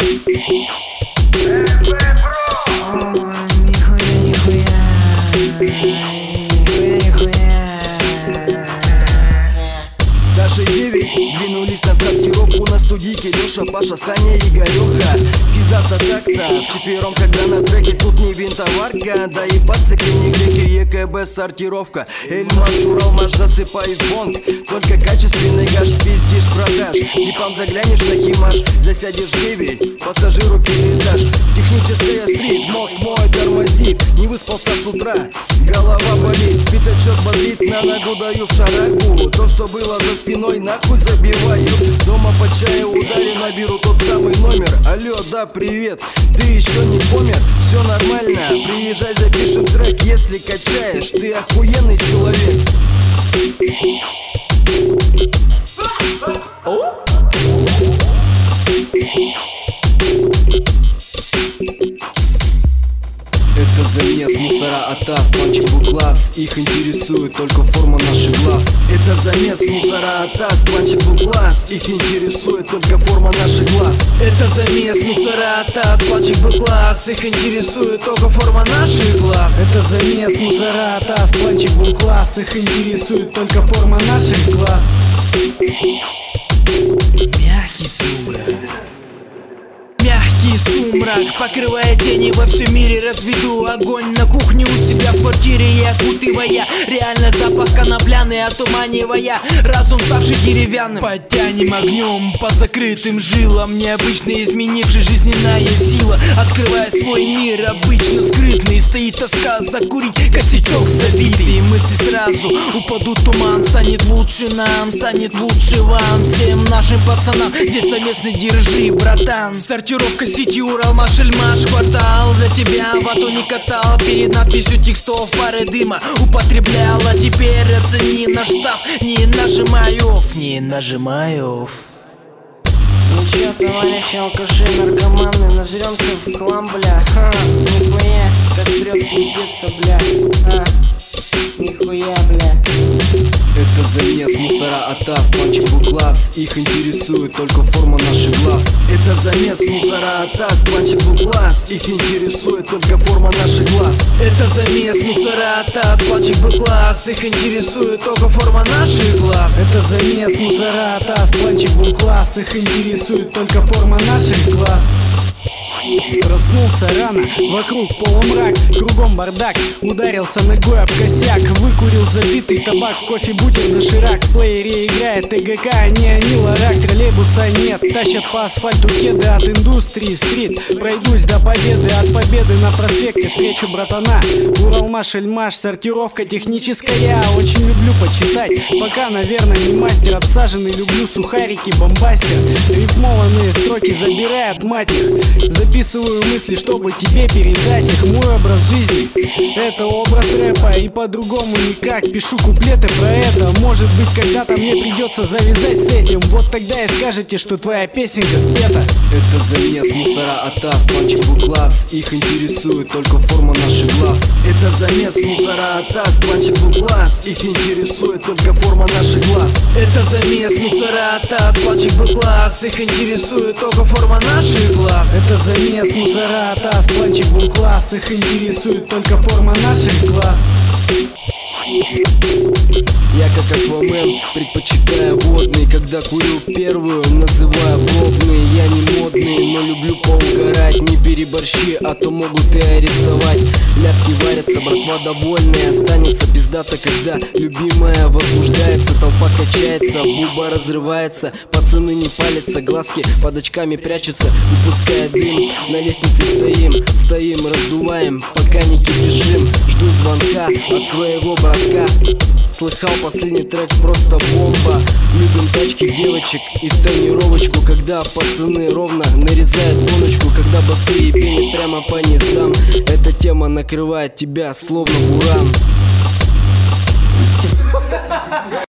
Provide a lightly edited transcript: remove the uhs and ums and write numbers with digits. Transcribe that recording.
Даже 9 двинулись на сортировку на студийке. Леша, Паша, Саня, Игорёха. Пиздато так-то, вчетвером, когда на треке. Тут не винтоварка, да и пацаки не греки. ЕКБ сортировка, Эльмаш, Уралмаш, засыпает бонг. Только качественный гаш, спиздишь продаж. Типам заглянешь на химаш, засядешь 9, пассажиру передашь. Техническая стрит, мозг мой тормозит. Не выспался с утра, голова болит. Пятачок бодрит, на ногу даю в шарагу. То, что было за спиной, нахуй забиваю. Дома по чаю ударю, наберу тот самый номер. Алло, да, привет, ты еще не помер? Все нормально, приезжай, запишем трек. Если качаешь, ты охуенный человек. Это замес, мусора, атас, панчик в глаз. Их интересует только форма наших глаз. Это замес, мусора, атас, панчик в глаз. Их интересует только форма наших глаз. Это замес, мусора, атас, панчик в глаз. Их интересует только форма наших глаз. Это замес, мусора, атас, панчик в глаз. Их интересует только форма наших глаз. Мягкий сумрак. Мягкий сумрак покрывает тени во всем мире. Разведу огонь на кухне у себя в квартире. Я окутывая реально запах конопляный, отуманивая разум, ставший деревянным. Подтянем огнем по закрытым жилам. Необычно изменившая жизненная сила. Открывая свой мир, обычно скрытный. Стоит тоска закурить, косячок забитый. Мысли сразу упадут в туман. Станет лучше нам, станет лучше вам. Всем нашим пацанам здесь совместно держи, братан. Сортировка сети Уралмаш, Эльмаш, квартал. Для тебя вату не катал. Перед надписью текстов пары дыма употреблял. А теперь оцени наш став. Не нажимаю, не нажимаю. Ну чё, товарищи алкаши, наркоманы, нажрёмся в хлам, бля. Ха, нихуя, как прёт пиздец-то, бля. Нихуя, бля. Это замес, мусора, атас, панчик в глаз. Их интересует только форма наших глаз. Это замес, мусора, атас, панчик в глаз. Их интересует только форма наших глаз. Это замес, мусора, атас, панчик в глаз. Их интересует только форма наших глаз. Это замес, мусора, атас, панчик в глаз. Их интересует только форма наших глаз. Проснулся рано, вокруг полумрак, кругом бардак. Ударился ногой об косяк, выкурил забитый табак, кофе, бутер, доширак. В плеере играет ТГК, а не Ларак. Троллейбуса нет, тащат по асфальту кеды от индустрии стрит. Пройдусь до победы, от победы на проспекте встречу братана. Уралмаш, Эльмаш, сортировка техническая. Очень люблю почитать, пока, наверное, не мастер. Обсаженный, люблю сухарики, бомбастер. Рифмованные строки забирает мать их. Записываю мысли, чтобы тебе передать их. Мой образ жизни — это образ рэпа, и по-другому никак. Пишу куплеты про это. Может быть, когда-то мне придется завязать с этим. Вот тогда и скажете, что твоя песенка спета. Это замес, мусора, атас, панчик в глаз. Их интересует только форма наших глаз. Это замес, мусора, атас, панчик в глаз. Их интересует только форма наших глаз. Это замес, мусора, атас, панчик в глаз. Их интересует только форма наших глаз. Это замес, мусора, атас, панчик в глаз. Их интересует только форма наших глаз. Я как Аквамен, предпочитаю водный. Когда курю первую, называю пробный. Я не модный, но люблю поугарать. Не переборщи, а то могут и арестовать. Ляпки варятся, братва довольная. Останется пиздато, когда любимая возбуждается. Толпа качается, буба разрывается. Пацаны не палятся, глазки под очками прячутся. Выпуская дым, на лестнице стоим, раздуваем, пока не кипишим. Жду звонка от своего братка. Слыхал, последний трек просто бомба. Любим тачки, девочек и тонировочку. Когда пацаны ровно нарезают гоночку. Когда босые пенят прямо по низам. Эта тема накрывает тебя словно буран.